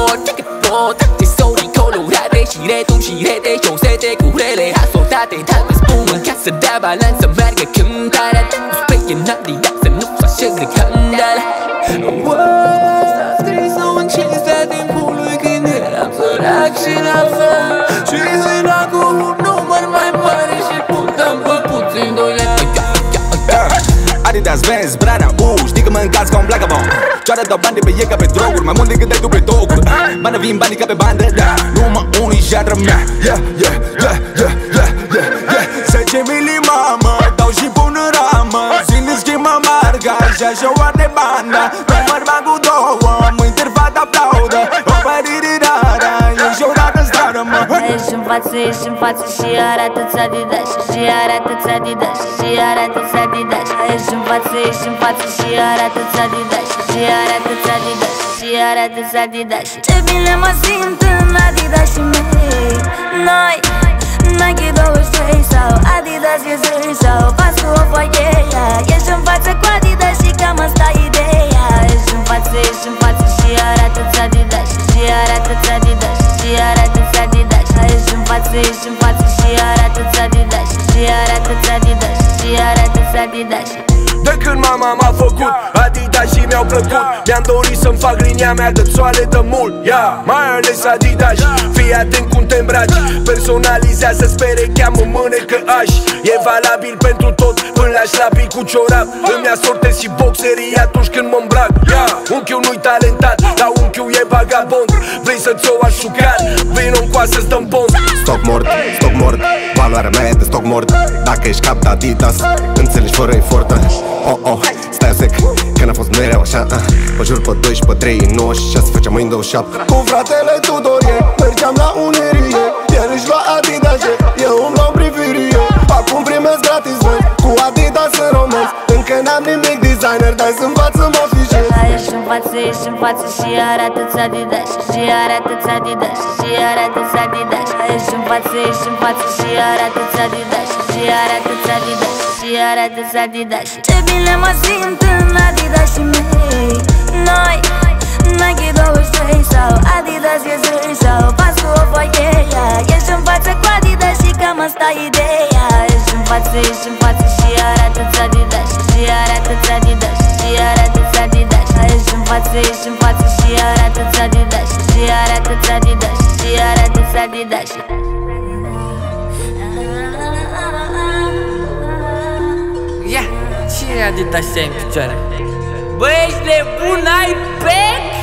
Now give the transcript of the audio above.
这个波，这手里扣留下的是的东西，的用色的古的嘞，还说他的他们是不能看是大把人什么个坑他的，被人那里的是怒发现的看的了。我在这手温情在顶铺里给你让这大气那份，去最那个胡弄满满满的是不当不知道也。 Adidas, Vans, Prada, știi că mă încalzi ca un vagabond. Cioară dau bani de pe ei ca pe droguri, mai mult decât dai tu pe tocuri. Bani vin banii ca pe bandă, da, numai unii jadră mea. Yeah, yeah, yeah, yeah, yeah, yeah, yeah. 10 mili mamă, dau și pun în ramă. Zilnic schimb amarga, și așa o arde banda. Număr bani cu două, mă intervat aplaudă. O păririrara, e jorat în stradă, mă. Ești în față și arată-ți Adidas, și arată-ți Adidas, și arată-ți Adidas. Ești în față și arată-ți Adidas, și arată-ți Adidas, și arată-ți Adidas. Ce bine mă simt în Adidas și mei. Noi, Nike 23 sau Adidas e zei sau pas cu o foaie. Ești în față cu Adidas și cam asta ideea. Ești în față și arată-ți Adidas, și arată-ți Adidas, și arată-ți Adidas. Ești în față și arată-ți Adidas, și arată-ți Adidas, și arată-ți Adidas. De când mama m-a făcut Adidas și mi-au plăcut, mi-am dorit să-mi fac linia mea de țoale de mult, yeah. Mai ales Adidas, fii atent cum te îmbraci. Personalizează, sperechea în mânecă aș. E valabil pentru tot, până la șlapii cu ciorap. Îmi asortez și boxerii atunci când mă îmbrac, yeah. Unchiul nu-i talentat, dar unchiul e vagabond. Vrei să-ți o așucat, vino în coasă să-ți dăm pont. Stoc mort, valoarea mea e de stoc mort. Dacă ești cap de Adidas, înțelegi fără efort. Oh, stai sec, că n-a fost mereu așa. Mă jur pe 2 și pe 3, 96 făceam mâini 27. Cu fratele Tudorie, mergeam la unerie. El își lua Adidas, eu îmi luam privirie. Acum primesc gratis bani, cu Adidas în romans. Încă n-am nimic designer, dar să învață mă fișez. Ești în față și arată-ți Adidas, și arată-ți Adidas, și arată-ți Adidas. Ești în față și arată-ți Adidas, și arată-ți Adidas, și arată-ți Adidas. Ce bine mă simt în Adidas și mei. Noi, Nike 23 sau Adidas e zei sau pas cu o foaie. Ești în față cu Adidas și cam asta ideea. Ești în față și arată-ți Adidas, și arată-ți Adidas, și arată-ți Adidas. Ești în față și arată-ți Adidas, și arată-ți Adidas, și arată-ți Adidas. Ia, cine Adidas ai în picioare? Băi, ești nebun, ai bec?